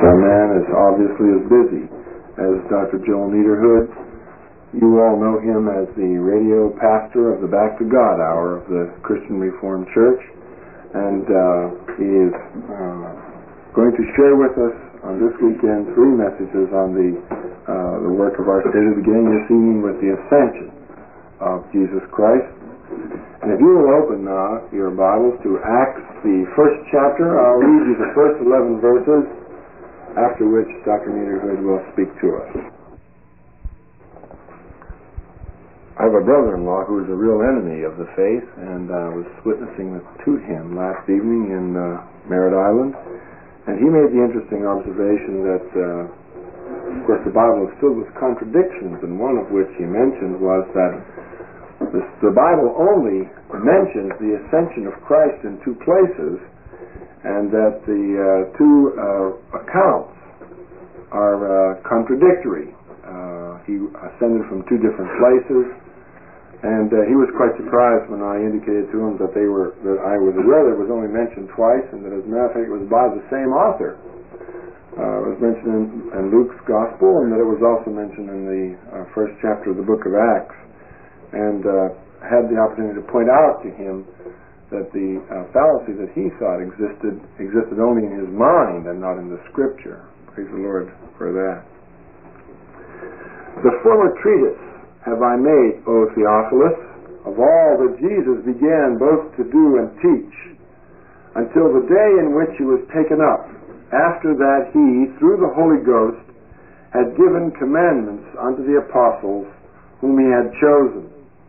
Our man is obviously as busy as Dr. Joel Niederhood. You all know him as the radio pastor of the Back to God Hour of the Christian Reformed Church, and he is going to share with us on this weekend 3 messages on the work of our Savior, beginning this evening with the ascension of Jesus Christ. And if you will open your Bibles to Acts, the first chapter, I'll read you the first 11 verses, after which Dr. Niederhood will speak to us. I have a brother-in-law who is a real enemy of the faith, and I was witnessing to him last evening in Merritt Island, and he made the interesting observation that, of course, the Bible is filled with contradictions, and one of which he mentioned was that the Bible only mentions the ascension of Christ in 2 places, and that the 2 accounts are contradictory. He ascended from 2 different places, and he was quite surprised when I indicated to him that I was aware that it was only mentioned twice, and that as a matter of fact it was by the same author. It was mentioned in Luke's Gospel, and that it was also mentioned in the first chapter of the book of Acts. And had the opportunity to point out to him that the fallacy that he thought existed only in his mind and not in the Scripture. Praise the Lord for that. The former treatise have I made, O Theophilus, of all that Jesus began both to do and teach, until the day in which he was taken up, after that he, through the Holy Ghost, had given commandments unto the apostles whom he had chosen,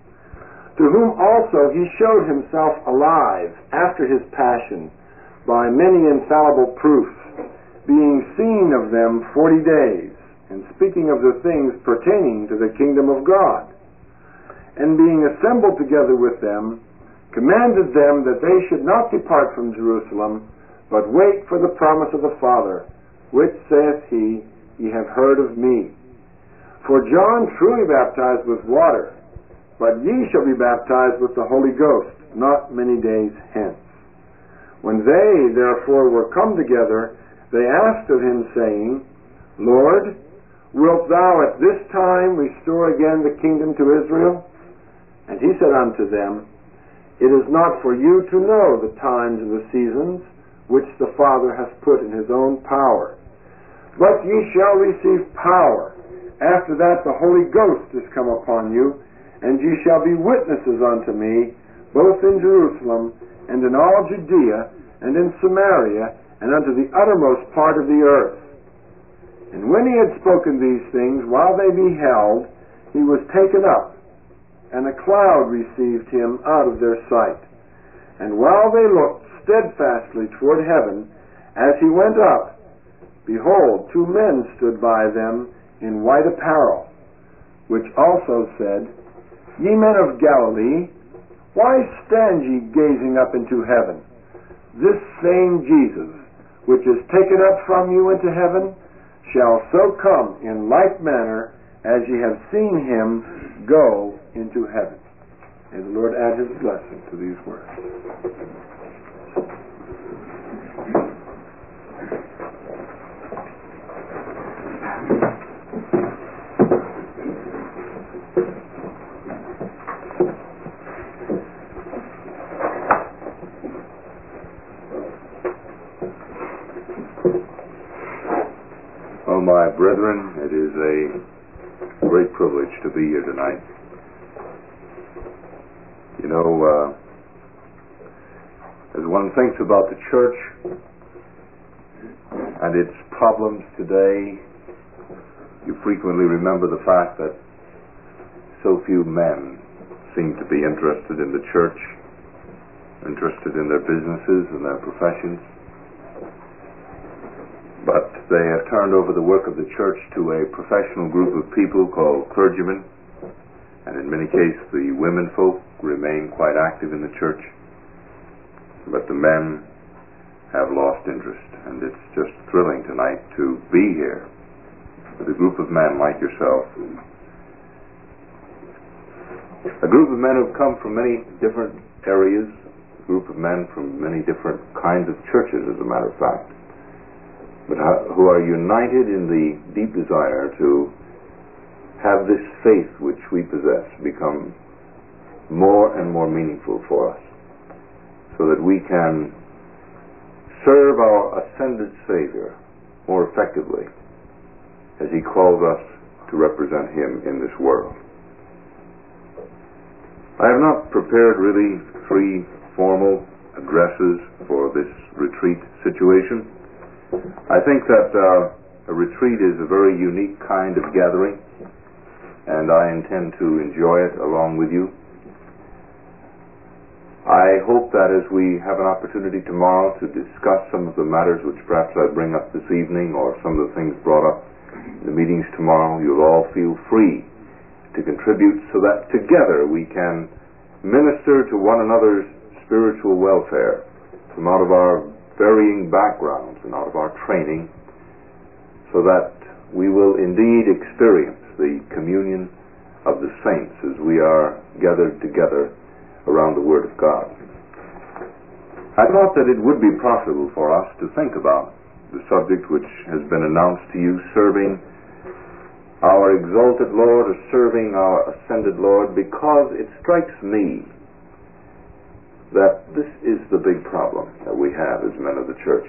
to whom also he showed himself alive after his passion by many infallible proofs, being seen of them 40 days, and speaking of the things pertaining to the kingdom of God. And being assembled together with them, commanded them that they should not depart from Jerusalem, but wait for the promise of the Father, which saith he, Ye have heard of me. For John truly baptized with water, but ye shall be baptized with the Holy Ghost not many days hence. When they therefore were come together, they asked of him, saying, Lord, wilt thou at this time restore again the kingdom to Israel? And he said unto them, It is not for you to know the times and the seasons which the Father hath put in his own power, but ye shall receive power. After that the Holy Ghost is come upon you, and ye shall be witnesses unto me, both in Jerusalem, and in all Judea, and in Samaria, and unto the uttermost part of the earth. And when he had spoken these things, while they beheld, he was taken up, and a cloud received him out of their sight. And while they looked steadfastly toward heaven, as he went up, behold, 2 men stood by them in white apparel, which also said, Ye men of Galilee, why stand ye gazing up into heaven? This same Jesus, which is taken up from you into heaven, shall so come in like manner as ye have seen him go into heaven. May the Lord add his blessing to these words. My brethren, it is a great privilege to be here tonight. You know, as one thinks about the church and its problems today, you frequently remember the fact that so few men seem to be interested in the church, interested in their businesses and their professions. But they have turned over the work of the church to a professional group of people called clergymen, and in many cases the women folk remain quite active in the church, but the men have lost interest, and it's just thrilling tonight to be here with a group of men like yourself, a group of men who've come from many different areas, a group of men from many different kinds of churches, as a matter of fact. but who are united in the deep desire to have this faith which we possess become more and more meaningful for us, so that we can serve our ascended Savior more effectively as He calls us to represent Him in this world. I have not prepared really 3 formal addresses for this retreat situation. I think that a retreat is a very unique kind of gathering, and I intend to enjoy it along with you. I hope that as we have an opportunity tomorrow to discuss some of the matters which perhaps I bring up this evening, or some of the things brought up in the meetings tomorrow, you'll all feel free to contribute so that together we can minister to one another's spiritual welfare from out of our varying backgrounds and out of our training, so that we will indeed experience the communion of the saints as we are gathered together around the Word of God. I thought that it would be possible for us to think about the subject which has been announced to you, serving our exalted Lord or serving our ascended Lord, because it strikes me that this is the big problem that we have as men of the church.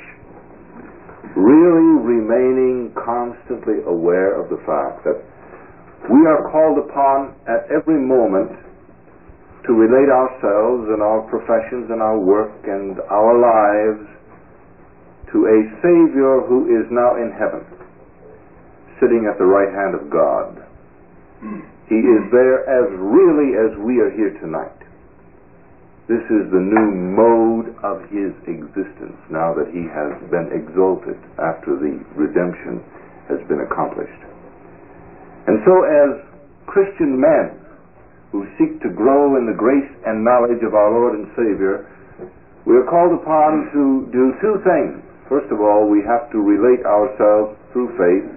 Really remaining constantly aware of the fact that we are called upon at every moment to relate ourselves and our professions and our work and our lives to a Savior who is now in heaven, sitting at the right hand of God. He is there as really as we are here tonight. This is the new mode of His existence now that He has been exalted after the redemption has been accomplished. And so as Christian men who seek to grow in the grace and knowledge of our Lord and Savior, we are called upon to do 2 things. First of all, we have to relate ourselves through faith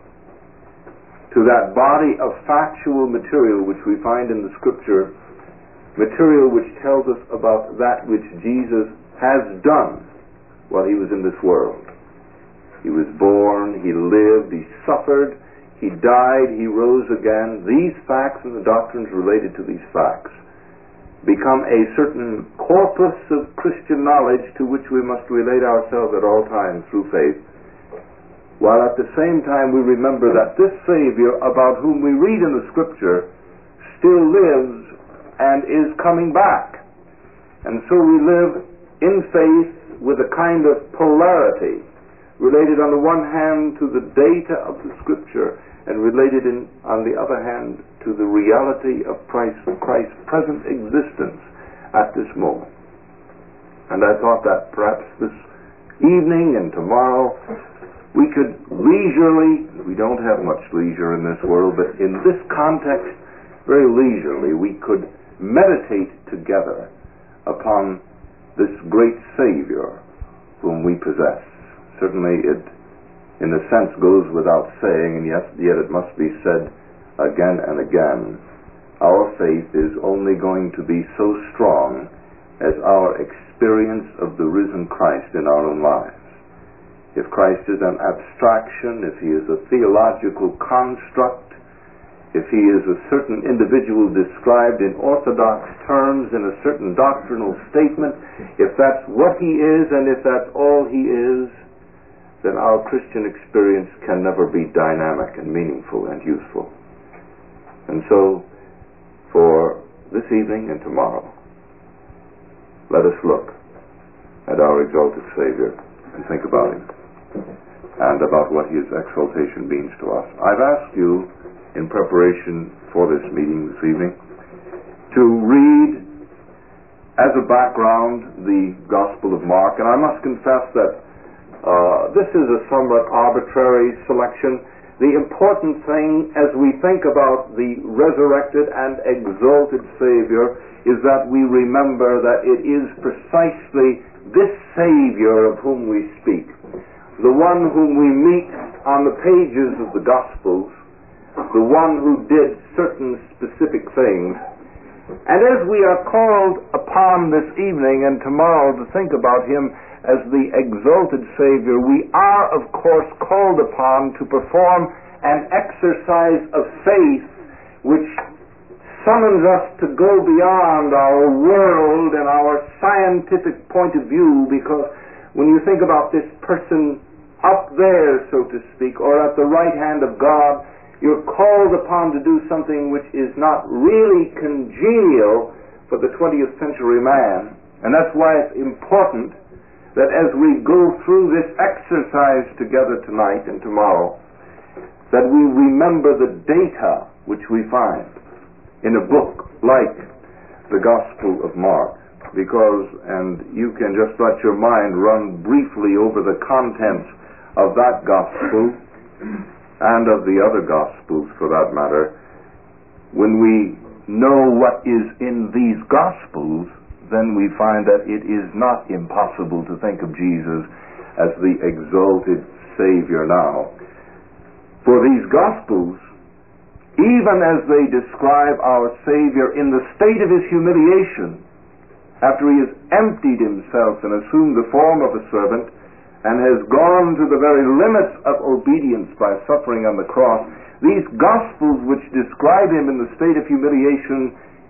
to that body of factual material which we find in the Scripture, material which tells us about that which Jesus has done while He was in this world. He was born, He lived, He suffered, He died, He rose again. These facts and the doctrines related to these facts become a certain corpus of Christian knowledge to which we must relate ourselves at all times through faith, while at the same time we remember that this Savior about whom we read in the Scripture still lives and is coming back. And so we live in faith with a kind of polarity, related on the one hand to the data of the Scripture, and related on the other hand to the reality of Christ's present existence at this moment. And I thought that perhaps this evening and tomorrow we could leisurely, we don't have much leisure in this world, but in this context, very leisurely, we could meditate together upon this great Savior whom we possess. Certainly it, in a sense, goes without saying, and yet it must be said again and again. Our faith is only going to be so strong as our experience of the risen Christ in our own lives. If Christ is an abstraction, if He is a theological construct, if He is a certain individual described in orthodox terms in a certain doctrinal statement, if that's what He is and if that's all He is, then our Christian experience can never be dynamic and meaningful and useful. And so, for this evening and tomorrow, let us look at our exalted Savior and think about Him and about what His exaltation means to us. I've asked you, in preparation for this meeting this evening, to read as a background the Gospel of Mark, and I must confess that this is a somewhat arbitrary selection. The important thing as we think about the resurrected and exalted Savior is that we remember that it is precisely this Savior of whom we speak, the one whom we meet on the pages of the Gospels, the one who did certain specific things, And as we are called upon this evening and tomorrow to think about him as the exalted Savior, we are, of course, called upon to perform an exercise of faith which summons us to go beyond our world and our scientific point of view, because when you think about this person up there, so to speak, or at the right hand of God, you're called upon to do something which is not really congenial for the 20th century man. And that's why it's important that as we go through this exercise together tonight and tomorrow, that we remember the data which we find in a book like the Gospel of Mark. Because, and you can just let your mind run briefly over the contents of that Gospel and of the other Gospels for that matter. When we know what is in these Gospels, then we find that it is not impossible to think of Jesus as the exalted Savior now. For these Gospels, even as they describe our Savior in the state of his humiliation, after he has emptied himself and assumed the form of a servant, and has gone to the very limits of obedience by suffering on the cross, these Gospels which describe him in the state of humiliation,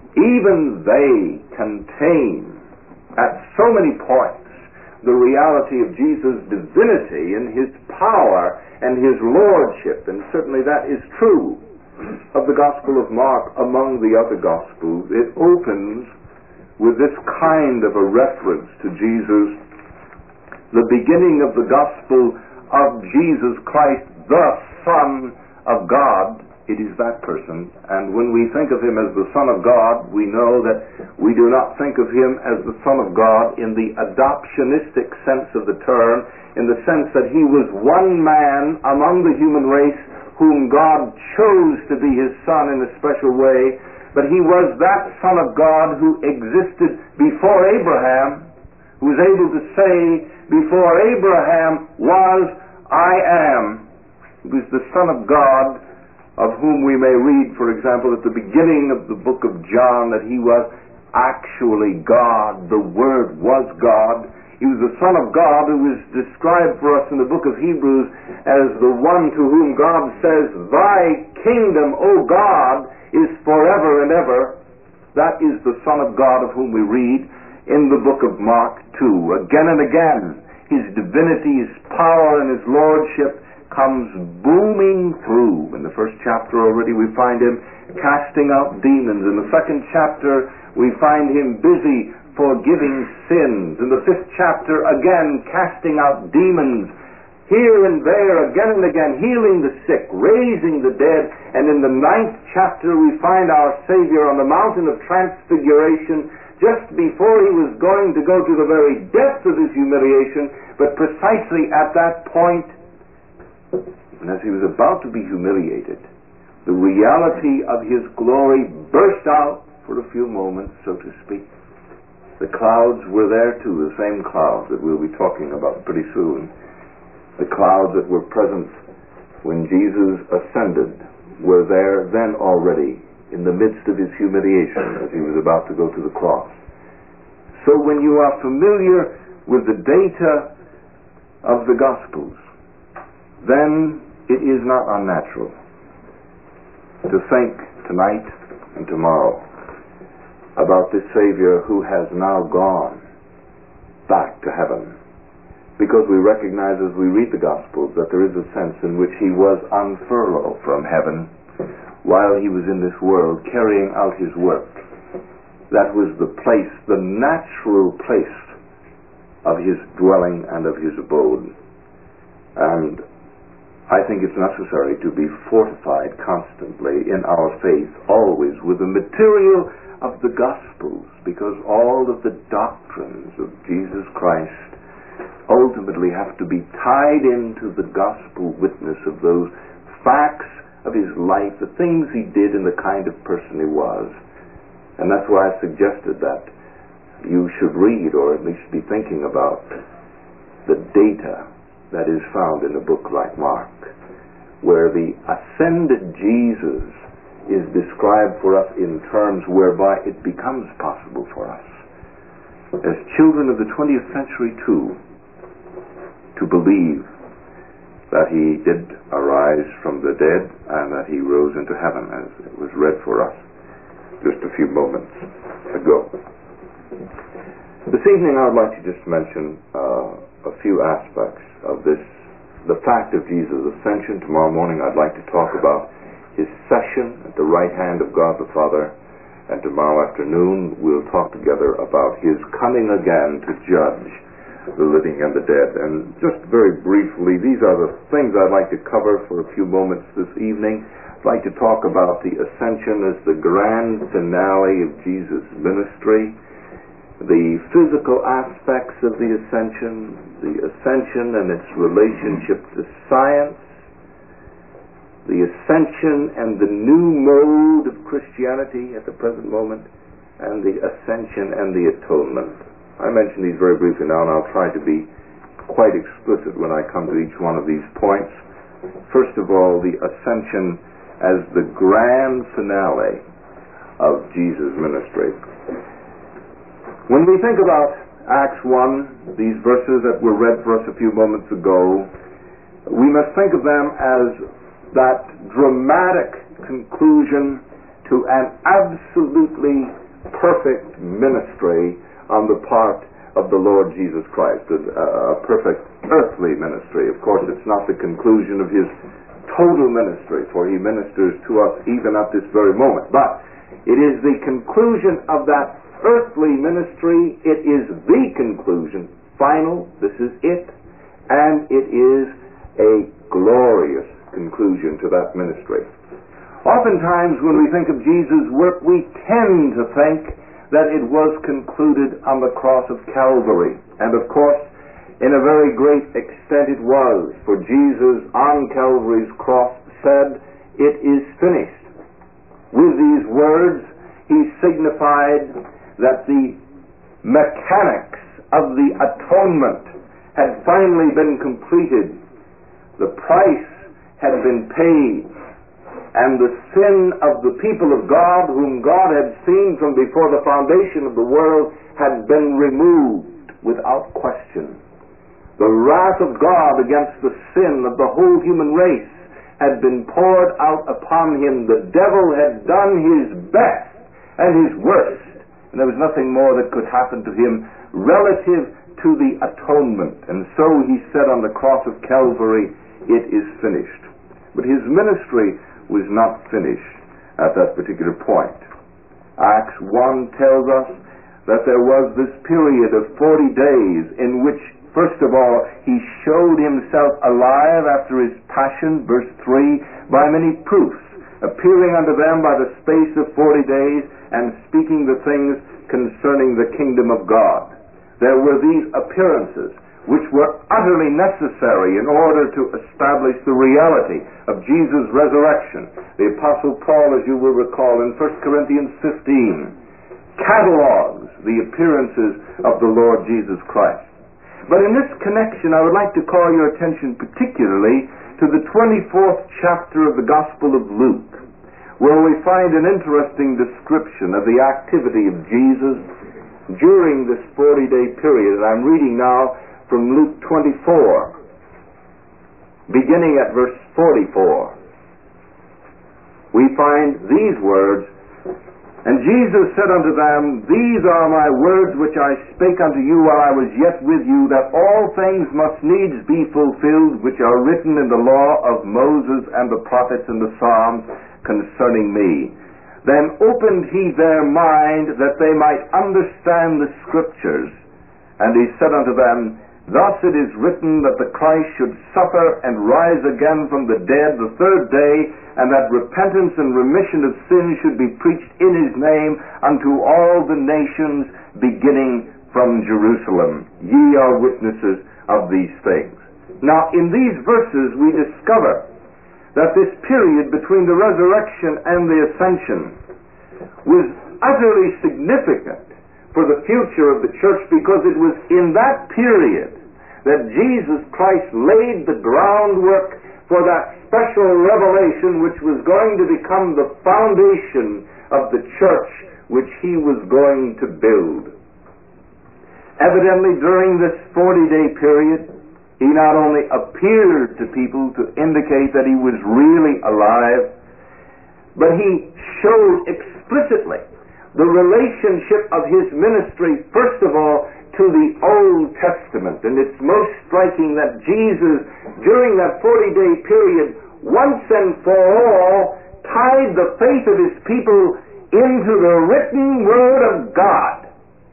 even they contain, at so many points, the reality of Jesus' divinity and his power and his lordship. And certainly that is true of the Gospel of Mark among the other Gospels. It opens with this kind of a reference to Jesus, the beginning of the gospel of Jesus Christ, the Son of God. It is that person. And when we think of him as the Son of God, we know that we do not think of him as the Son of God in the adoptionistic sense of the term, in the sense that he was one man among the human race whom God chose to be his Son in a special way, but he was that Son of God who existed before Abraham, who was able to say, before Abraham was, I am. He was the Son of God, of whom we may read, for example, at the beginning of the book of John, that he was actually God. The Word was God. He was the Son of God who is described for us in the book of Hebrews as the one to whom God says, Thy kingdom, O God, is forever and ever. That is the Son of God of whom we read in the book of Mark 2. Again and again, his divinity, his power, and his lordship comes booming through. In the first chapter already we find him casting out demons. In the second chapter we find him busy forgiving sins. In the fifth chapter again casting out demons. Here and there, again and again, healing the sick, raising the dead. And in the 9th chapter we find our Savior on the mountain of transfiguration, just before he was going to go to the very depth of his humiliation, but precisely at that point, and as he was about to be humiliated, the reality of his glory burst out for a few moments, so to speak. The clouds were there too, the same clouds that we'll be talking about pretty soon. The clouds that were present when Jesus ascended were there then already in the midst of his humiliation as he was about to go to the cross. So when you are familiar with the data of the Gospels, then it is not unnatural to think tonight and tomorrow about this Savior who has now gone back to heaven. Because we recognize as we read the Gospels that there is a sense in which he was on furlough from heaven while he was in this world carrying out his work. That was the place, the natural place of his dwelling and of his abode. And I think it's necessary to be fortified constantly in our faith, always with the material of the Gospels, because all of the doctrines of Jesus Christ ultimately have to be tied into the gospel witness of those facts of his life, the things he did and the kind of person he was. And that's why I suggested that you should read, or at least be thinking about, the data that is found in a book like Mark, where the ascended Jesus is described for us in terms whereby it becomes possible for us, as children of the 20th century too, to believe that he did arise from the dead and that he rose into heaven, as it was read for us just a few moments ago. This evening I would like to just mention a few aspects of this, the fact of Jesus' ascension. Tomorrow morning I'd like to talk about his session at the right hand of God the Father, and tomorrow afternoon we'll talk together about his coming again to judge the living and the dead. And just very briefly, these are the things I'd like to cover for a few moments this evening. I'd like to talk about the ascension as the grand finale of Jesus' ministry, the physical aspects of the ascension and its relationship to science, the ascension and the new mode of Christianity at the present moment, and the ascension and the atonement. I mention these very briefly now, and I'll try to be quite explicit when I come to each one of these points. First of all, the ascension as the grand finale of Jesus' ministry. When we think about Acts 1, these verses that were read for us a few moments ago, we must think of them as that dramatic conclusion to an absolutely perfect ministry on the part of the Lord Jesus Christ, a perfect earthly ministry. Of course, it's not the conclusion of his total ministry, for he ministers to us even at this very moment, but it is the conclusion of that earthly ministry. It is the conclusion, final, this is it, and it is a glorious conclusion to that ministry. Oftentimes when we think of Jesus' work, we tend to think that it was concluded on the cross of Calvary. And of course, in a very great extent it was, for Jesus on Calvary's cross said, "It is finished." With these words, he signified that the mechanics of the atonement had finally been completed. The price had been paid, and the sin of the people of God, whom God had seen from before the foundation of the world, had been removed without question. The wrath of God against the sin of the whole human race had been poured out upon him. The devil had done his best and his worst, and there was nothing more that could happen to him relative to the atonement. And so he said on the cross of Calvary, "It is finished." But his ministry was not finished at that particular point. Acts 1 tells us that there was this period of 40 days in which, first of all, he showed himself alive after his passion, verse 3, by many proofs, appearing unto them by the space of 40 days, and speaking the things concerning the kingdom of God. There were these appearances which were utterly necessary in order to establish the reality of Jesus' resurrection. The Apostle Paul, as you will recall in 1 Corinthians 15, catalogs the appearances of the Lord Jesus Christ. But in this connection, I would like to call your attention particularly to the 24th chapter of the Gospel of Luke, where we find an interesting description of the activity of Jesus during this 40-day period. And I'm reading now from Luke 24, beginning at verse 44. We find these words, "And Jesus said unto them, These are my words which I spake unto you while I was yet with you, that all things must needs be fulfilled which are written in the law of Moses and the prophets and the Psalms concerning me. Then opened he their mind that they might understand the Scriptures. And he said unto them, Thus it is written that the Christ should suffer and rise again from the dead the third day, and that repentance and remission of sins should be preached in his name unto all the nations, beginning from Jerusalem. Ye are witnesses of these things." Now, in these verses we discover that this period between the resurrection and the ascension was utterly significant for the future of the church, because it was in that period that Jesus Christ laid the groundwork for that special revelation which was going to become the foundation of the church which he was going to build. Evidently, during this 40-day period, he not only appeared to people to indicate that he was really alive, but he showed explicitly the relationship of his ministry, first of all, to the Old Testament. And it's most striking that Jesus, during that 40-day period, once and for all, tied the faith of his people into the written Word of God.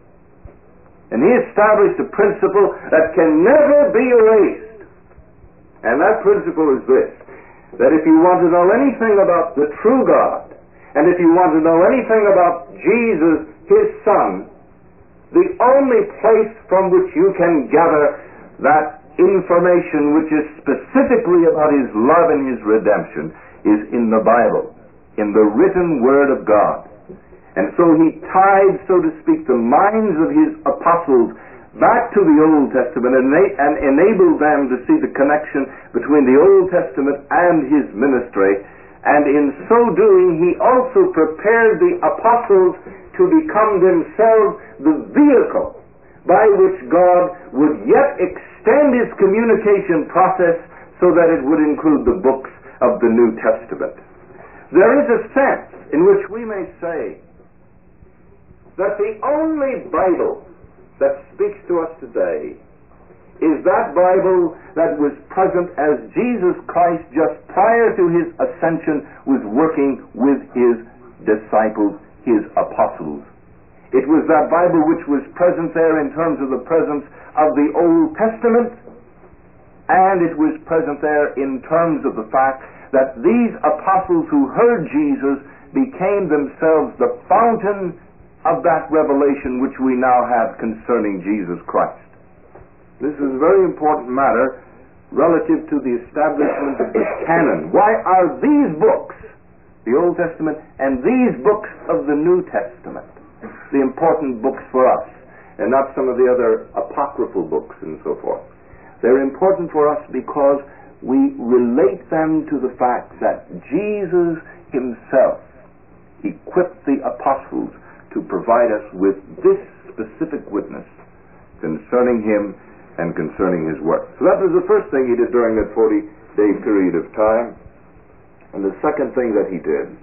And he established a principle that can never be erased. And that principle is this, that if you want to know anything about the true God, and if you want to know anything about Jesus, his Son, the only place from which you can gather that information which is specifically about his love and his redemption is in the Bible, in the written Word of God. And so he tied, so to speak, the minds of his apostles back to the Old Testament and enabled them to see the connection between the Old Testament and his ministry. And in so doing, he also prepared the apostles to become themselves the vehicle by which God would yet extend his communication process so that it would include the books of the New Testament. There is a sense in which we may say that the only Bible that speaks to us today is that Bible that was present as Jesus Christ just prior to his ascension was working with his disciples, his apostles. It was that Bible which was present there in terms of the presence of the Old Testament, and it was present there in terms of the fact that these apostles who heard Jesus became themselves the fountain of that revelation which we now have concerning Jesus Christ. This is a very important matter relative to the establishment of the canon. Why are these books, the Old Testament, and these books of the New Testament, the important books for us, and not some of the other apocryphal books and so forth? They're important for us because we relate them to the fact that Jesus himself equipped the apostles to provide us with this specific witness concerning him and concerning his work. So that was the first thing he did during that 40-day period of time. And the second thing that he did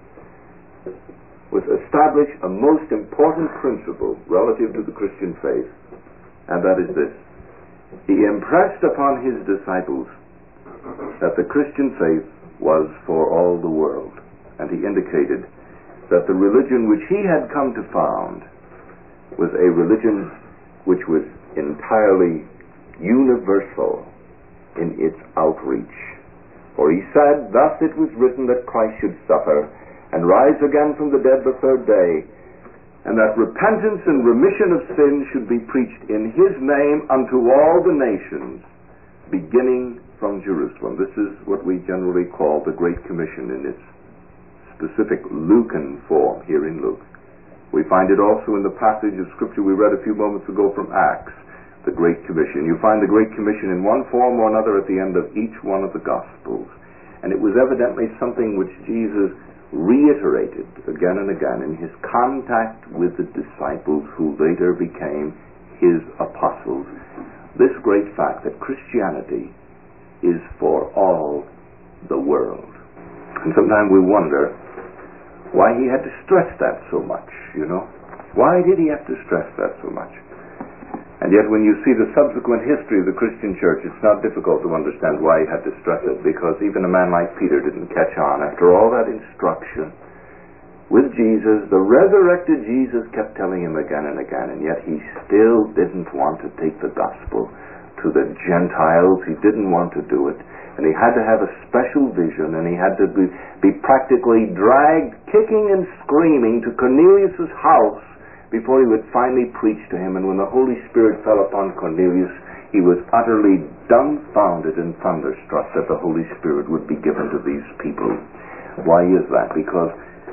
was establish a most important principle relative to the Christian faith, and that is this. He impressed upon his disciples that the Christian faith was for all the world, and he indicated that the religion which he had come to found was a religion which was entirely universal in its outreach. For he said, "Thus it was written that Christ should suffer and rise again from the dead the third day, and that repentance and remission of sins should be preached in his name unto all the nations, beginning from Jerusalem." This is what we generally call the Great Commission in its specific Lucan form here in Luke. We find it also in the passage of Scripture we read a few moments ago from Acts, the Great Commission. You find the Great Commission in one form or another at the end of each one of the Gospels. And it was evidently something which Jesus reiterated again and again in his contact with the disciples who later became his apostles. This great fact that Christianity is for all the world. And sometimes we wonder why he had to stress that so much, you know. Why did he have to stress that so much? And yet when you see the subsequent history of the Christian church, it's not difficult to understand why he had to stress it, because even a man like Peter didn't catch on. After all that instruction with Jesus, the resurrected Jesus kept telling him again and again, and yet he still didn't want to take the gospel to the Gentiles. He didn't want to do it. And he had to have a special vision, and he had to be practically dragged, kicking and screaming, to Cornelius' house before he would finally preach to him. And when the Holy Spirit fell upon Cornelius, he was utterly dumbfounded and thunderstruck that the Holy Spirit would be given to these people. Why is that? Because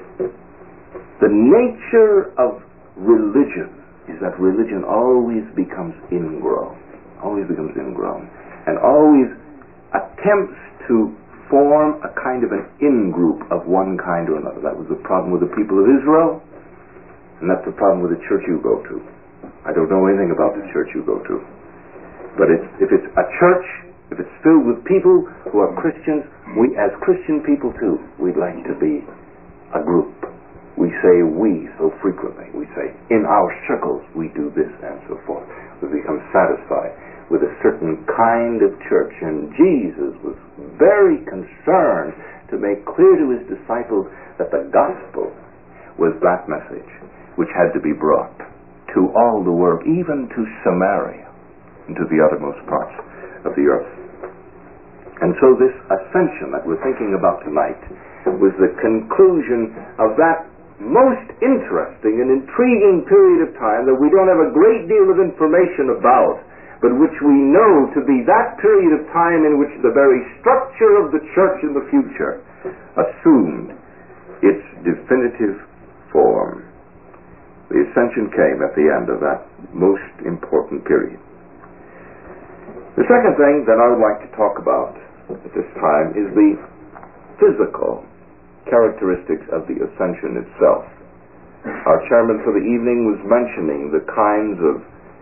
the nature of religion is that religion always becomes ingrown, and always attempts to form a kind of an in-group of one kind or another. That was the problem with the people of Israel, and that's the problem with the church you go to. I don't know anything about the church you go to. But if it's a church, if it's filled with people who are Christians, we as Christian people too, we'd like to be a group. We say we so frequently. We say, in our circles we do this and so forth. We become satisfied with a certain kind of church. And Jesus was very concerned to make clear to his disciples that the gospel was that message which had to be brought to all the world, even to Samaria, and to the uttermost parts of the earth. And so this ascension that we're thinking about tonight was the conclusion of that most interesting and intriguing period of time that we don't have a great deal of information about, but which we know to be that period of time in which the very structure of the church in the future assumed its definitive form. The ascension came at the end of that most important period. The second thing that I would like to talk about at this time is the physical characteristics of the ascension itself. Our chairman for the evening was mentioning the kinds of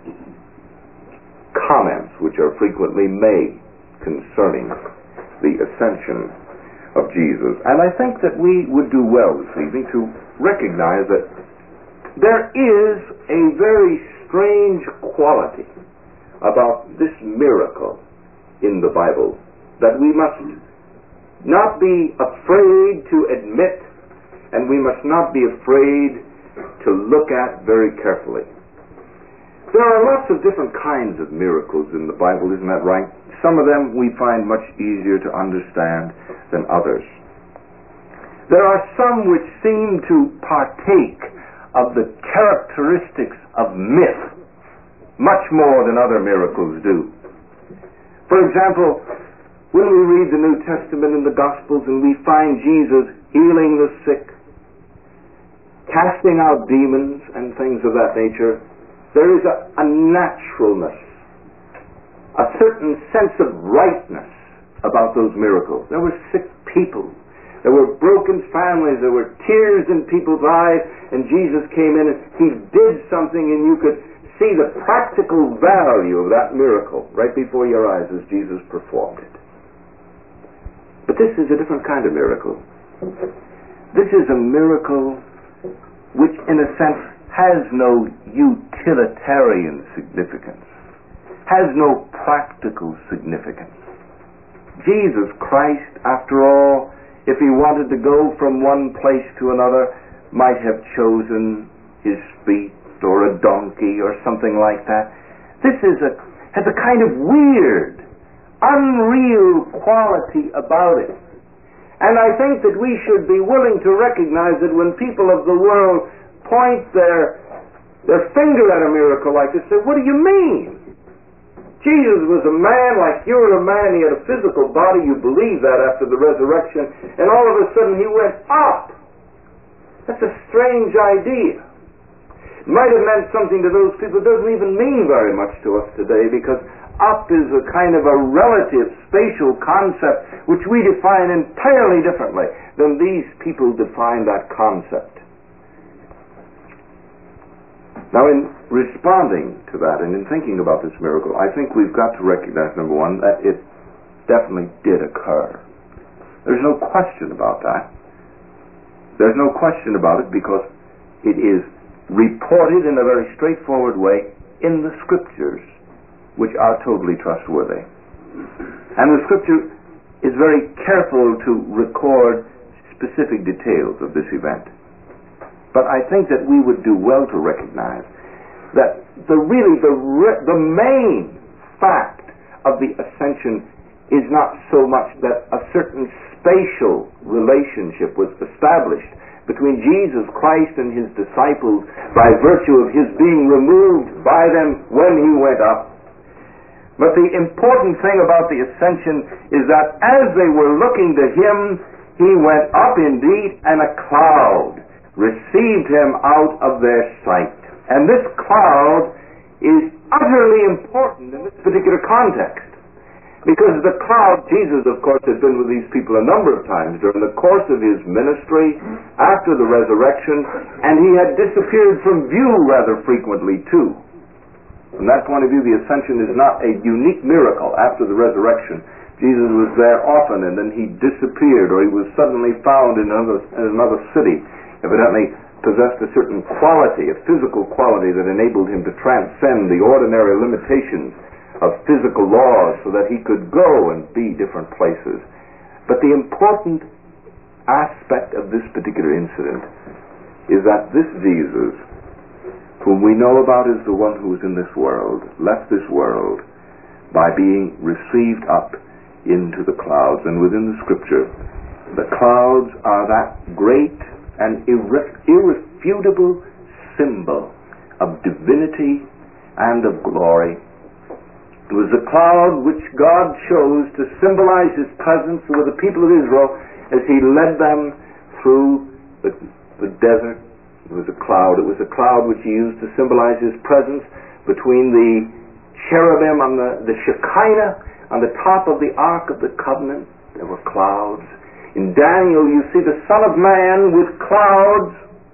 comments which are frequently made concerning the ascension of Jesus. And I think that we would do well this evening to recognize that there is a very strange quality about this miracle in the Bible that we must not be afraid to admit, and we must not be afraid to look at very carefully. There are lots of different kinds of miracles in the Bible, isn't that right? Some of them we find much easier to understand than others. There are some which seem to partake of the characteristics of myth much more than other miracles do. For example, when we read the New Testament and the Gospels and we find Jesus healing the sick, casting out demons and things of that nature, there is a naturalness, a certain sense of rightness about those miracles. There were sick people. There were broken families. There were tears in people's eyes, and Jesus came in and he did something, and you could see the practical value of that miracle right before your eyes as Jesus performed it. But this is a different kind of miracle. This is a miracle which, in a sense, has no utilitarian significance, has no practical significance. Jesus Christ, after all, if he wanted to go from one place to another, might have chosen his feet or a donkey or something like that. This has a kind of weird, unreal quality about it. And I think that we should be willing to recognize that when people of the world point their finger at a miracle like this, say, what do you mean? Jesus was a man like you are a man. He had a physical body. You believe that after the resurrection. And all of a sudden he went up. That's a strange idea. It might have meant something to those people. It doesn't even mean very much to us today, because up is a kind of a relative spatial concept which we define entirely differently than these people define that concept. Now, in responding to that and in thinking about this miracle, I think we've got to recognize, number one, that it definitely did occur. There's no question about that. There's no question about it, because it is reported in a very straightforward way in the Scriptures, which are totally trustworthy. And the Scripture is very careful to record specific details of this event. But I think that we would do well to recognize that the main fact of the ascension is not so much that a certain spatial relationship was established between Jesus Christ and his disciples by virtue of his being removed by them when he went up. But the important thing about the ascension is that as they were looking to him, he went up indeed, and a cloud received him out of their sight. And this cloud is utterly important in this particular context. Because the cloud, Jesus, of course, had been with these people a number of times during the course of his ministry after the resurrection, and he had disappeared from view rather frequently, too. From that point of view, the ascension is not a unique miracle after the resurrection. Jesus was there often, and then he disappeared, or he was suddenly found in another city, evidently possessed a certain quality, a physical quality that enabled him to transcend the ordinary limitations of physical laws so that he could go and be different places. But the important aspect of this particular incident is that this Jesus, whom we know about as the one who was in this world, left this world by being received up into the clouds. And within the Scripture, the clouds are that great and irrefutable symbol of divinity and of glory. It was a cloud which God chose to symbolize his presence with the people of Israel as he led them through the desert. It was a cloud. It was a cloud which he used to symbolize his presence between the cherubim on the Shekinah on the top of the Ark of the Covenant. There were clouds. In Daniel you see the Son of Man with clouds.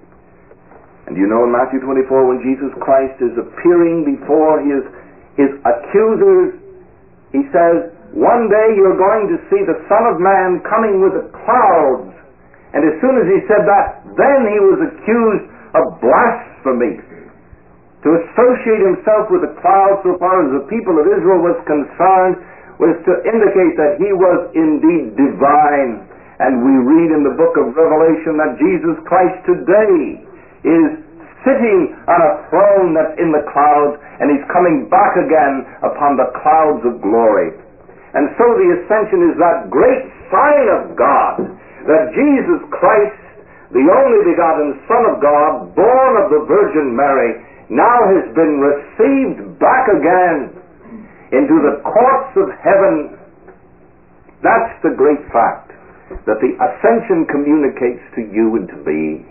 And you know in Matthew 24 when Jesus Christ is appearing before his accusers, he says, one day you're going to see the Son of Man coming with the clouds. And as soon as he said that, then he was accused of blasphemy. To associate himself with the clouds so far as the people of Israel was concerned was to indicate that he was indeed divine. And we read in the book of Revelation that Jesus Christ today is sitting on a throne that's in the clouds, and he's coming back again upon the clouds of glory. And so the ascension is that great sign of God, that Jesus Christ, the only begotten Son of God, born of the Virgin Mary, now has been received back again into the courts of heaven. That's the great fact that the ascension communicates to you and to me.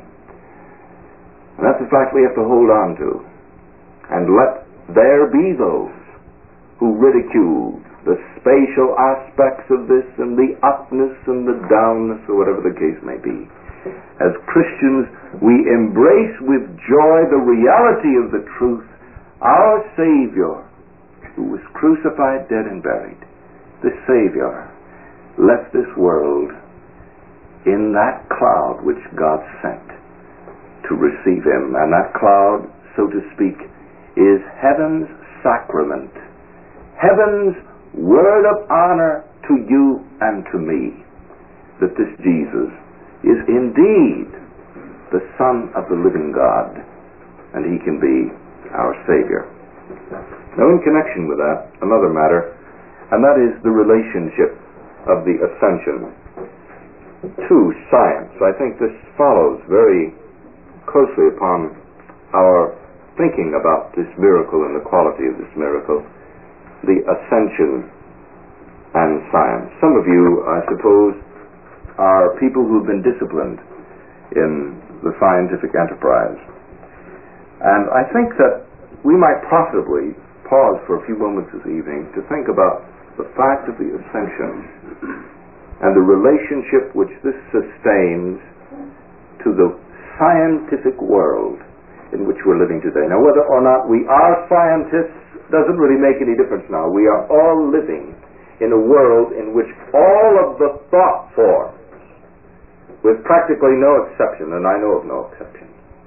And that's the fact we have to hold on to. And let there be those who ridicule the spatial aspects of this and the upness and the downness, or whatever the case may be. As Christians, we embrace with joy the reality of the truth. Our Savior, who was crucified, dead, and buried, the Savior left this world in that cloud which God sent to receive him. And that cloud, so to speak, is heaven's sacrament, heaven's word of honor to you and to me, that this Jesus is indeed the Son of the living God, and he can be our Savior. Now, in connection with that, another matter, and that is the relationship of the ascension to science. I think this follows very closely upon our thinking about this miracle and the quality of this miracle, the ascension and science. Some of you, I suppose, are people who've been disciplined in the scientific enterprise. And I think that we might possibly pause for a few moments this evening to think about the fact of the ascension and the relationship which this sustains to the scientific world in which we're living today. Now, whether or not we are scientists doesn't really make any difference now. We are all living in a world in which all of the thought forms, with practically no exception, and I know of no exception,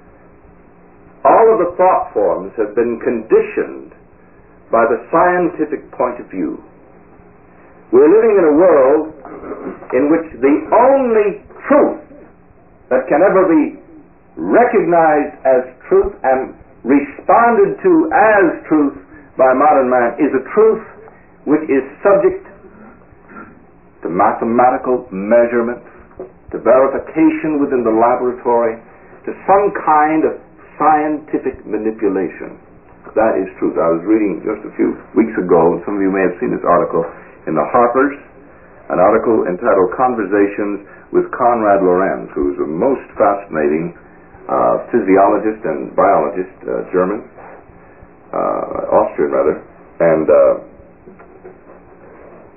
all of the thought forms have been conditioned by the scientific point of view. We're living in a world in which the only truth that can ever be recognized as truth and responded to as truth by modern man is a truth which is subject to mathematical measurements, to verification within the laboratory, to some kind of scientific manipulation. That is truth. I was reading just a few weeks ago, some of you may have seen this article in the Harper's, an article entitled Conversations with Konrad Lorenz, who's a most fascinating physiologist and biologist, German, Austrian rather, and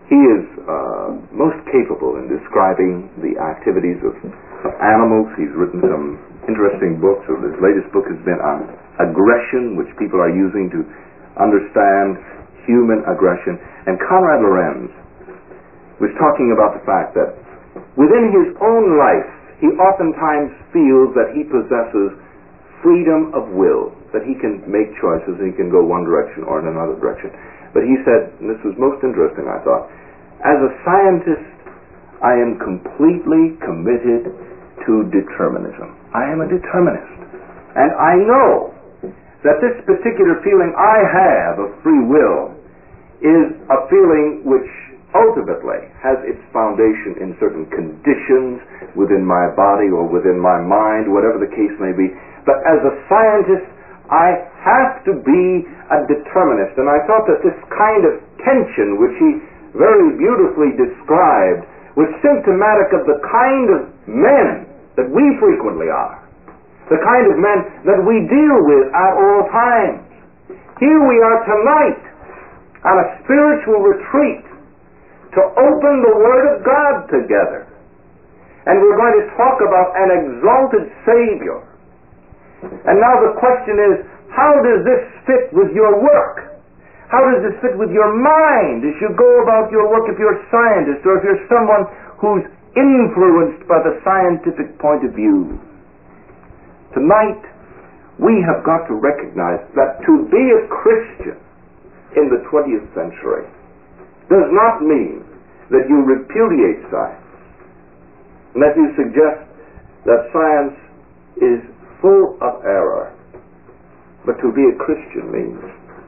He is most capable in describing the activities of animals. He's written some interesting books. So his latest book has been on aggression, which people are using to understand human aggression. And Konrad Lorenz was talking about the fact that within his own life, he oftentimes feels that he possesses freedom of will, that he can make choices and he can go one direction or in another direction. But he said, and this was most interesting, I thought, as a scientist, I am completely committed to determinism. I am a determinist. And I know that this particular feeling I have of free will is a feeling which ultimately has its foundation in certain conditions within my body or within my mind, whatever the case may be. But as a scientist, I have to be a determinist. And I thought that this kind of tension, which he very beautifully described, was symptomatic of the kind of men that we frequently are, the kind of men that we deal with at all times. Here we are tonight on a spiritual retreat to open the Word of God together. And we're going to talk about an exalted Savior. And now the question is, how does this fit with your work? How does this fit with your mind as you go about your work if you're a scientist or if you're someone who's influenced by the scientific point of view? Tonight, we have got to recognize that to be a Christian in the 20th century does not mean that you repudiate science, and that you suggest that science is full of error. But to be a Christian means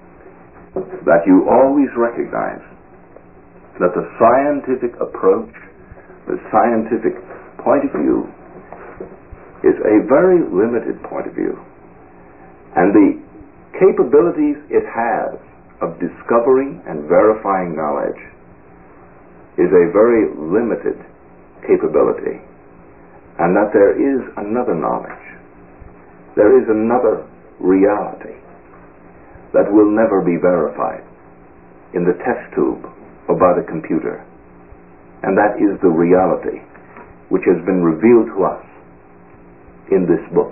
that you always recognize that the scientific approach, the scientific point of view, is a very limited point of view. And the capabilities it has of discovering and verifying knowledge is a very limited capability. And that there is another knowledge, there is another reality that will never be verified in the test tube or by the computer. And that is the reality which has been revealed to us in this book.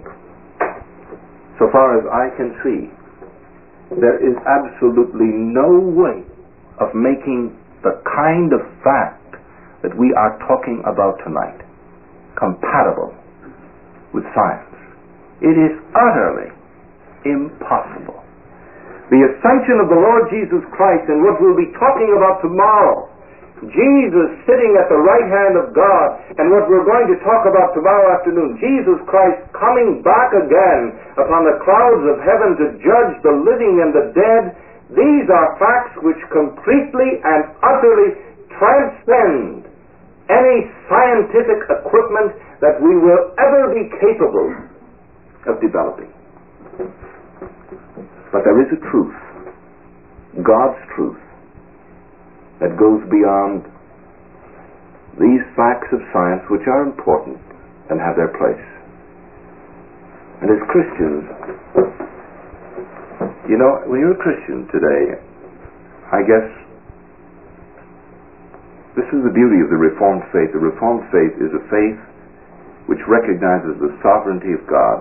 So far as I can see, there is absolutely no way of making the kind of fact that we are talking about tonight compatible with science. It is utterly impossible. The ascension of the Lord Jesus Christ and what we'll be talking about tomorrow, Jesus sitting at the right hand of God, and what we're going to talk about tomorrow afternoon, Jesus Christ coming back again upon the clouds of heaven to judge the living and the dead, these are facts which completely and utterly transcend any scientific equipment that we will ever be capable of developing. But there is a truth, God's truth, that goes beyond these facts of science, which are important and have their place. And as Christians, you know, when you're a Christian today, I guess this is the beauty of the Reformed faith. The Reformed faith is a faith which recognizes the sovereignty of God.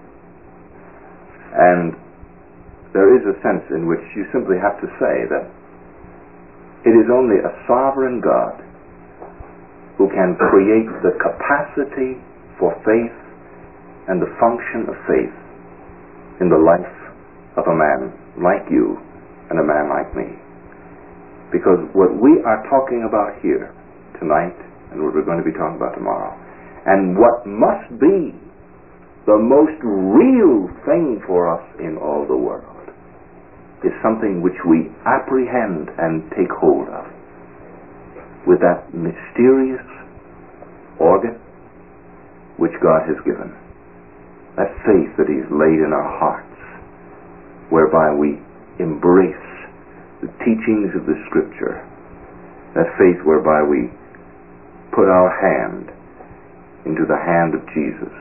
And there is a sense in which you simply have to say that it is only a sovereign God who can create the capacity for faith and the function of faith in the life of a man like you and a man like me. Because what we are talking about here tonight and what we're going to be talking about tomorrow, and what must be the most real thing for us in all the world, is something which we apprehend and take hold of with that mysterious organ which God has given, that faith that He's laid in our hearts, whereby we embrace the teachings of the Scripture, that faith whereby we put our hand into the hand of Jesus,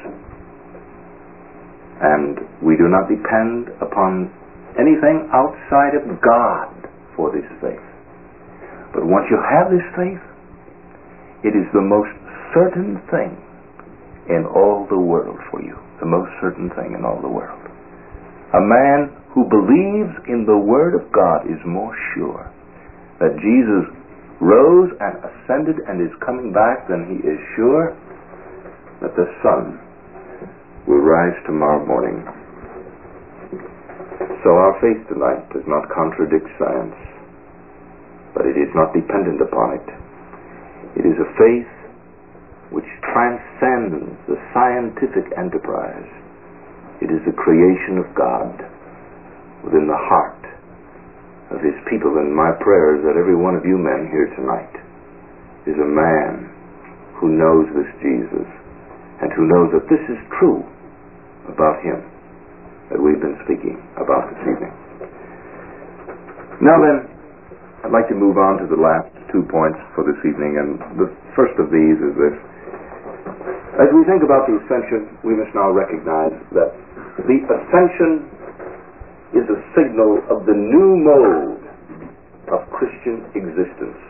and we do not depend upon anything outside of God for this faith. But once you have this faith, it is the most certain thing in all the world for you. The most certain thing in all the world. A man who believes in the Word of God is more sure that Jesus rose and ascended and is coming back than he is sure that the sun will rise tomorrow morning. So our faith tonight does not contradict science, but it is not dependent upon it. It is a faith which transcends the scientific enterprise. It is the creation of God within the heart of His people. And my prayer is that every one of you men here tonight is a man who knows this Jesus and who knows that this is true about Him that we've been speaking about this evening. Now then, I'd like to move on to the last 2 points for this evening, and the first of these is this. As we think about the ascension, we must now recognize that the ascension is a signal of the new mode of Christian existence.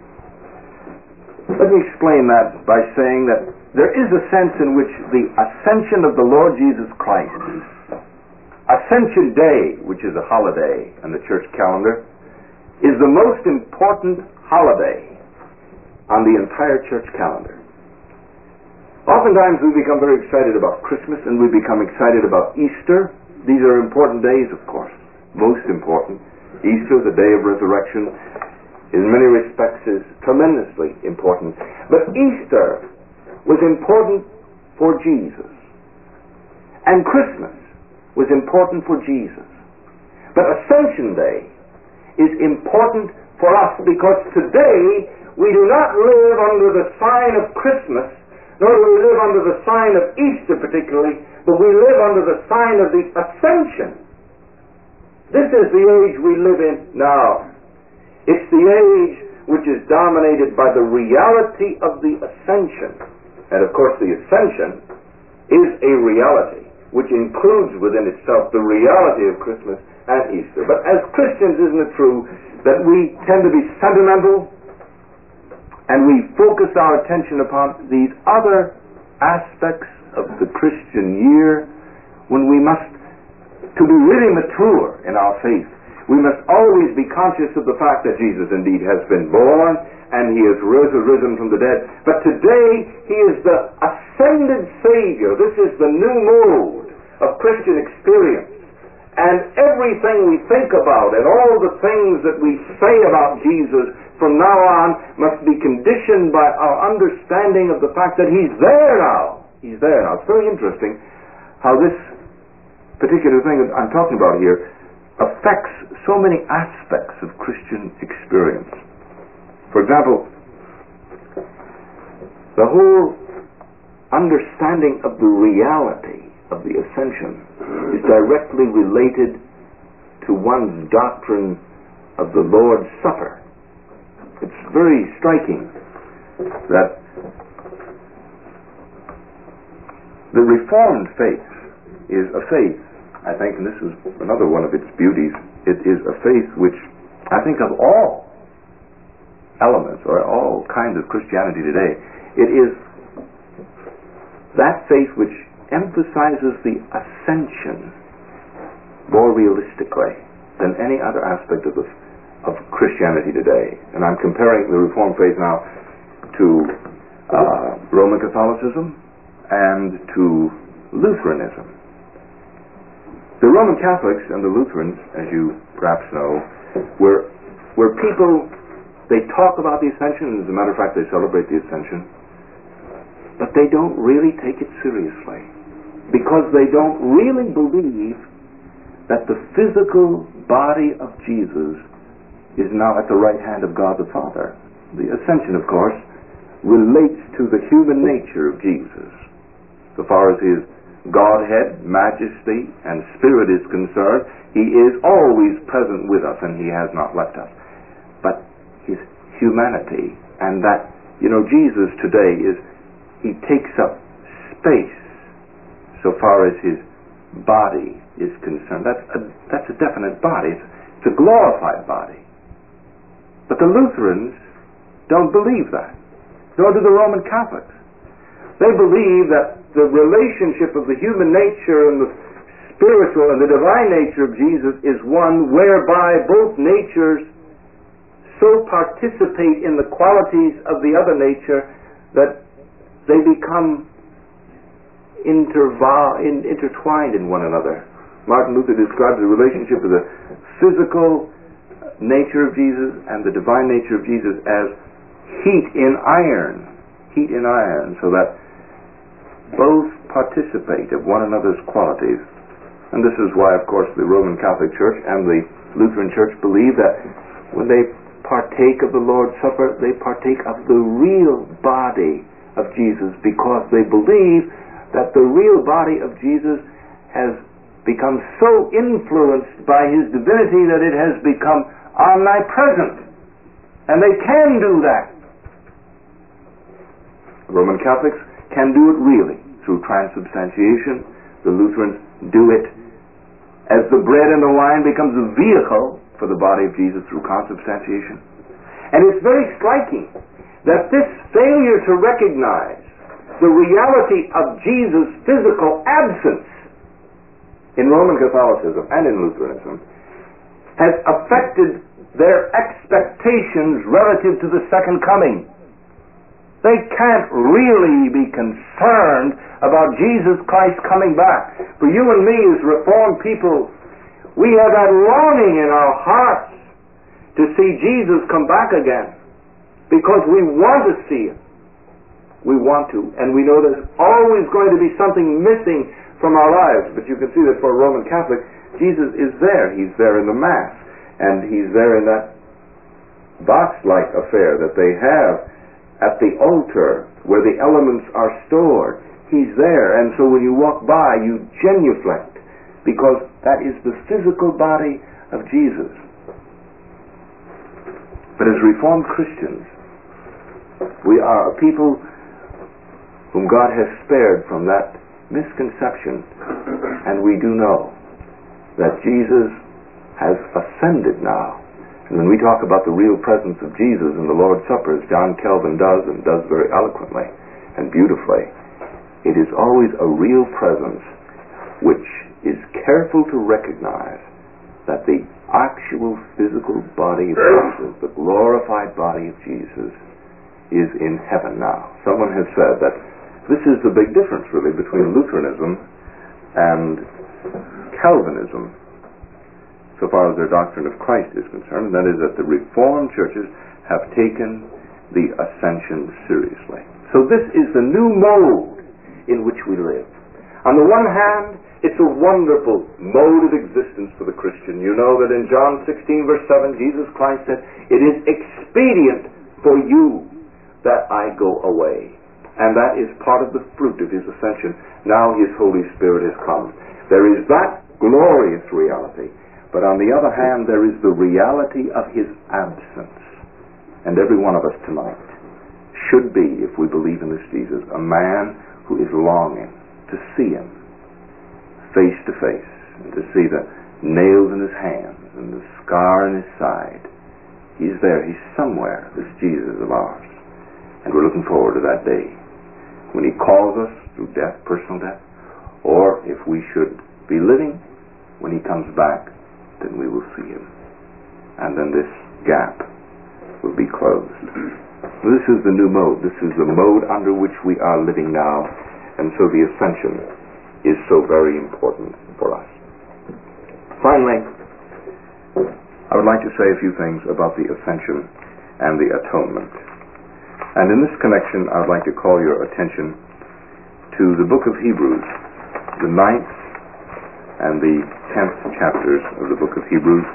Let me explain that by saying that there is a sense in which the ascension of the Lord Jesus Christ, Ascension Day, which is a holiday in the church calendar, is the most important holiday on the entire church calendar. Oftentimes we become very excited about Christmas and we become excited about Easter. These are important days, of course, most important. Easter, the day of resurrection, in many respects is tremendously important. But Easter was important for Jesus. And Christmas was important for Jesus. But Ascension Day is important for us because today we do not live under the sign of Christmas, nor do we live under the sign of Easter particularly, but we live under the sign of the Ascension. This is the age we live in now. It's the age which is dominated by the reality of the Ascension. And of course the Ascension is a reality which includes within itself the reality of Christmas and Easter. But as Christians, isn't it true that we tend to be sentimental and we focus our attention upon these other aspects of the Christian year when we must, to be really mature in our faith, we must always be conscious of the fact that Jesus indeed has been born and He has risen from the dead. But today He is the ascended Savior. This is the new mode of Christian experience. And everything we think about and all the things that we say about Jesus from now on must be conditioned by our understanding of the fact that He's there now. He's there now. It's very interesting how this particular thing that I'm talking about here affects so many aspects of Christian experience. For example, the whole understanding of the reality of the Ascension is directly related to one's doctrine of the Lord's Supper. It's very striking that the Reformed faith is a faith, I think, and this is another one of its beauties, it is a faith which I think of all elements or all kinds of Christianity today, it is that faith which emphasizes the ascension more realistically than any other aspect of Christianity today. And I'm comparing the Reformed faith now to Roman Catholicism and to Lutheranism. The Roman Catholics and the Lutherans, as you perhaps know, were people, they talk about the Ascension, and as a matter of fact they celebrate the Ascension, but they don't really take it seriously because they don't really believe that the physical body of Jesus is now at the right hand of God the Father. The Ascension, of course, relates to the human nature of Jesus. So far as His Godhead, majesty, and Spirit is concerned, He is always present with us and He has not left us. But His humanity, and that, Jesus today He takes up space so far as His body is concerned. That's a definite body. It's a glorified body. But the Lutherans don't believe that, nor do the Roman Catholics. They believe that the relationship of the human nature and the spiritual and the divine nature of Jesus is one whereby both natures so participate in the qualities of the other nature that they become intertwined in one another. Martin Luther describes the relationship of the physical nature of Jesus and the divine nature of Jesus as heat in iron, so that both participate of one another's qualities. And this is why, of course, the Roman Catholic Church and the Lutheran Church believe that when they partake of the Lord's Supper, they partake of the real body of Jesus, because they believe that the real body of Jesus has become so influenced by His divinity that it has become omnipresent. And they can do that. The Roman Catholics can do it really through transubstantiation. The Lutherans do it as the bread and the wine becomes a vehicle for the body of Jesus through consubstantiation. And it's very striking that this failure to recognize the reality of Jesus' physical absence in Roman Catholicism and in Lutheranism has affected their expectations relative to the second coming. They can't really be concerned about Jesus Christ coming back. For you and me as Reformed people, we have that longing in our hearts to see Jesus come back again, because we want to see Him. We want to, and we know there's always going to be something missing from our lives. But you can see that for a Roman Catholic, Jesus is there. He's there in the Mass, and He's there in that box-like affair that they have at the altar where the elements are stored. He's there, and so when you walk by, you genuflect, because that is the physical body of Jesus. But as Reformed Christians, we are a people whom God has spared from that misconception, and we do know that Jesus has ascended now. And when we talk about the real presence of Jesus in the Lord's Supper, as John Calvin does, and does very eloquently and beautifully, it is always a real presence which is careful to recognize that the actual physical body of Jesus, the glorified body of Jesus, is in heaven now. Someone has said that this is the big difference, really, between Lutheranism and Calvinism, so far as their doctrine of Christ is concerned. That is, that the Reformed churches have taken the ascension seriously. So this is the new mode in which we live. On the one hand, it's a wonderful mode of existence for the Christian. You know that in John 16, verse 7, Jesus Christ said, "It is expedient for you that I go away." And that is part of the fruit of His ascension. Now His Holy Spirit has come. There is that glorious reality. But on the other hand, there is the reality of His absence. And every one of us tonight should be, if we believe in this Jesus, a man who is longing to see Him face to face, and to see the nails in His hands and the scar in His side. He's there. He's somewhere, this Jesus of ours. And we're looking forward to that day when He calls us through death, personal death, or if we should be living, when He comes back, then we will see Him. And then this gap will be closed. This is the new mode. This is the mode under which we are living now. And so the ascension is so very important for us. Finally, I would like to say a few things about the ascension and the atonement. And in this connection, I would like to call your attention to the book of Hebrews, the 9th and the 10th chapters of the book of Hebrews.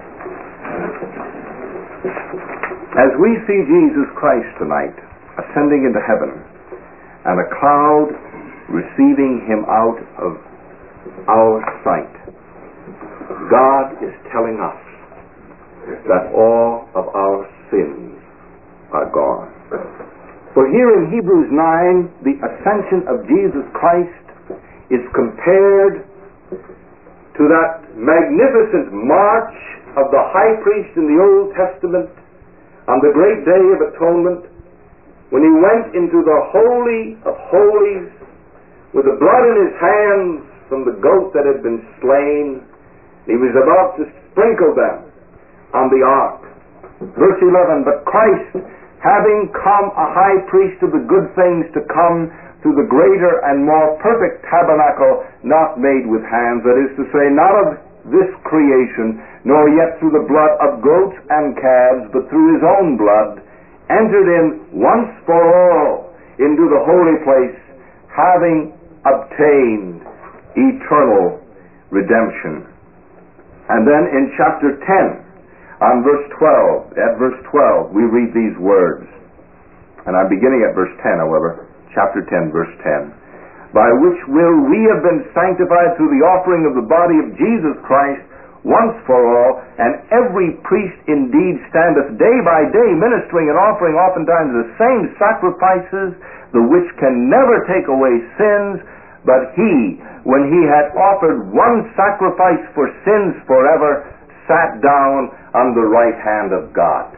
As we see Jesus Christ tonight ascending into heaven, and a cloud receiving Him out of our sight, God is telling us that all of our sins are gone. For here in Hebrews 9, the ascension of Jesus Christ is compared to that magnificent march of the high priest in the Old Testament on the great day of atonement, when he went into the Holy of Holies with the blood in his hands from the goat that had been slain, he was about to sprinkle them on the ark. Verse 11, but Christ, having come a high priest of the good things to come, through the greater and more perfect tabernacle, not made with hands, that is to say, not of this creation, nor yet through the blood of goats and calves, but through his own blood, entered in once for all into the holy place, having obtained eternal redemption. And then in chapter 10, on verse 12, at verse 12, we read these words. And I'm beginning at verse 10, however. Chapter 10, verse 10. By which will we have been sanctified through the offering of the body of Jesus Christ once for all, and every priest indeed standeth day by day ministering and offering oftentimes the same sacrifices, the which can never take away sins, but he, when he had offered one sacrifice for sins forever, sat down on the right hand of God.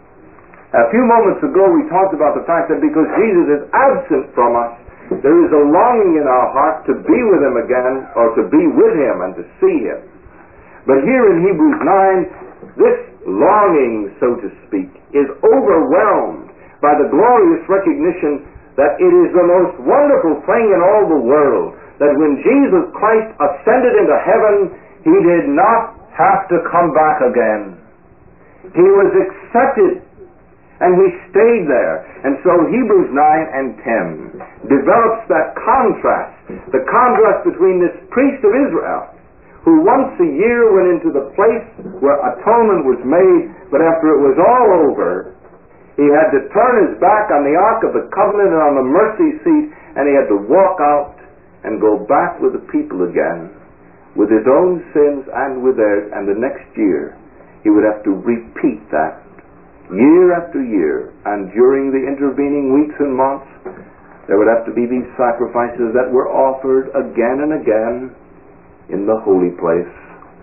A few moments ago we talked about the fact that because Jesus is absent from us, there is a longing in our heart to be with him again, or to be with him and to see him. But here in Hebrews 9, this longing, so to speak, is overwhelmed by the glorious recognition that it is the most wonderful thing in all the world that when Jesus Christ ascended into heaven, he did not have to come back again. He was accepted, and he stayed there. And so Hebrews 9 and 10 develops that contrast, the contrast between this priest of Israel, who once a year went into the place where atonement was made, but after it was all over, he had to turn his back on the Ark of the Covenant and on the mercy seat, and he had to walk out and go back with the people again, with his own sins and with theirs, and the next year he would have to repeat that year after year, and during the intervening weeks and months there would have to be these sacrifices that were offered again and again in the holy place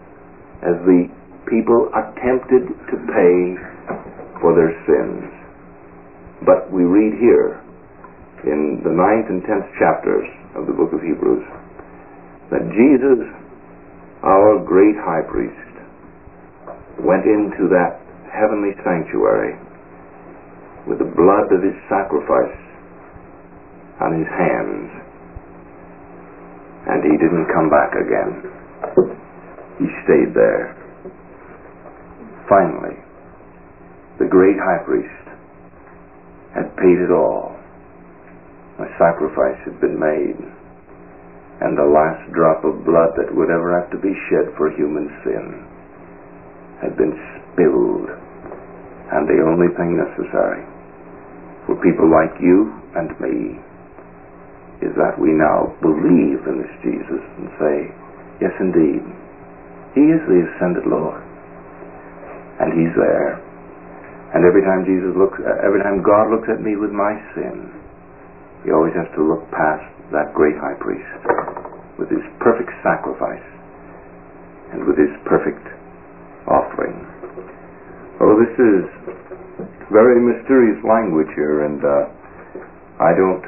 as the people attempted to pay for their sins. But we read here in the 9th and 10th chapters of the book of Hebrews that Jesus, our great high priest, went into that heavenly sanctuary with the blood of his sacrifice on his hands, and he didn't come back again. He stayed there. Finally, the great high priest had paid it all. A sacrifice had been made, and the last drop of blood that would ever have to be shed for human sin had been spilled, and the only thing necessary for people like you and me is that we now believe in this Jesus and say, yes indeed, he is the ascended Lord, and he's there. And every time God looks at me with my sin, he always has to look past that great high priest with his perfect sacrifice and with his perfect offering. Oh, this is very mysterious language here, and I don't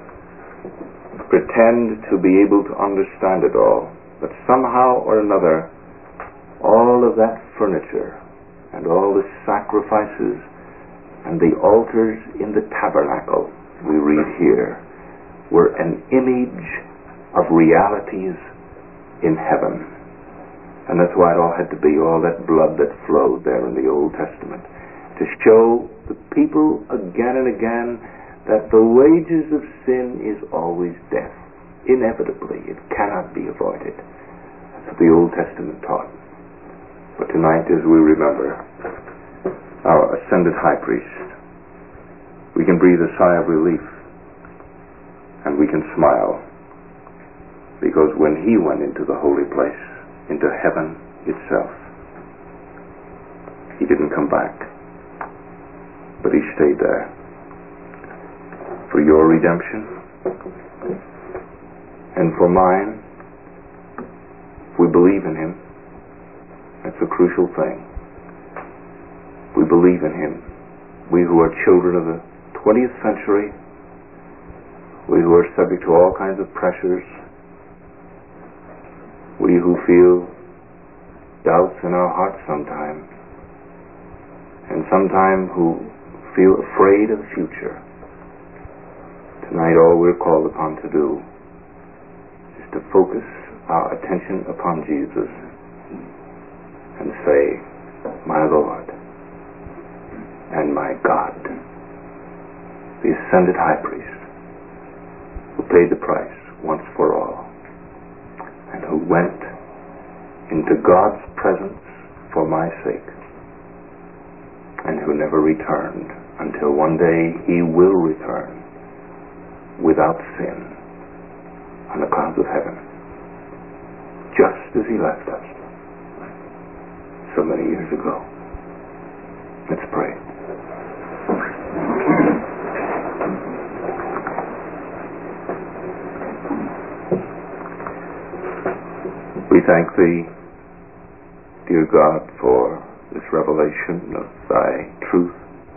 pretend to be able to understand it all, but somehow or another, all of that furniture and all the sacrifices and the altars in the tabernacle we read here were an image of realities in heaven. And that's why it all had to be all that blood that flowed there in the Old Testament, to show the people again and again that the wages of sin is always death. Inevitably, it cannot be avoided. That's what the Old Testament taught. But tonight, as we remember our ascended high priest, we can breathe a sigh of relief, and we can smile, because when he went into the holy place, into heaven itself, he didn't come back, but he stayed there for your redemption and for mine. If we believe in him, that's a crucial thing. We believe in him. we who are children of the 20th century, we who are subject to all kinds of pressures, we who feel doubts in our hearts sometimes, and sometimes who feel afraid of the future. Tonight all we're called upon to do is to focus our attention upon Jesus and say, my Lord and my God, the ascended high priest, who paid the price once for all, and who went into God's presence for my sake, and who never returned until one day he will return without sin on the clouds of heaven, just as he left us so many years ago. Let's pray. We thank thee, dear God, for this revelation of thy truth.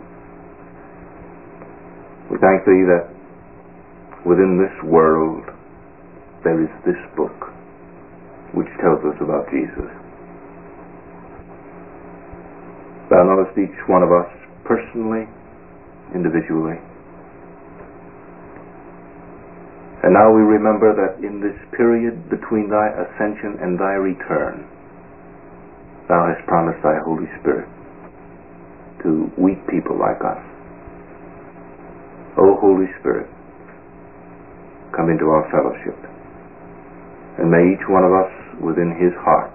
We thank thee that within this world there is this book which tells us about Jesus. Thou knowest each one of us personally, individually. And now we remember that in this period between thy ascension and thy return, thou hast promised thy Holy Spirit to weak people like us. O Holy Spirit, come into our fellowship, and may each one of us within his heart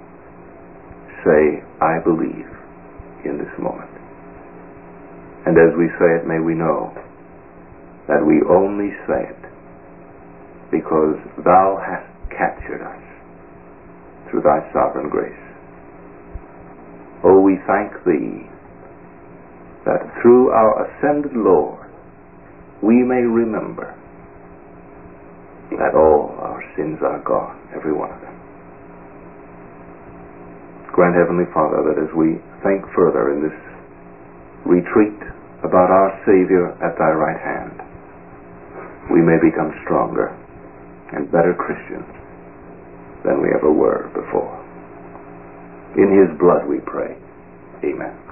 say, I believe, in this moment. And as we say it, may we know that we only say it because thou hast captured us through thy sovereign grace. Oh, we thank thee that through our ascended Lord we may remember that all our sins are gone, every one of them. Grant, Heavenly Father, that as we think further in this retreat about our Savior at thy right hand, we may become stronger and better Christians than we ever were before. In his blood we pray. Amen.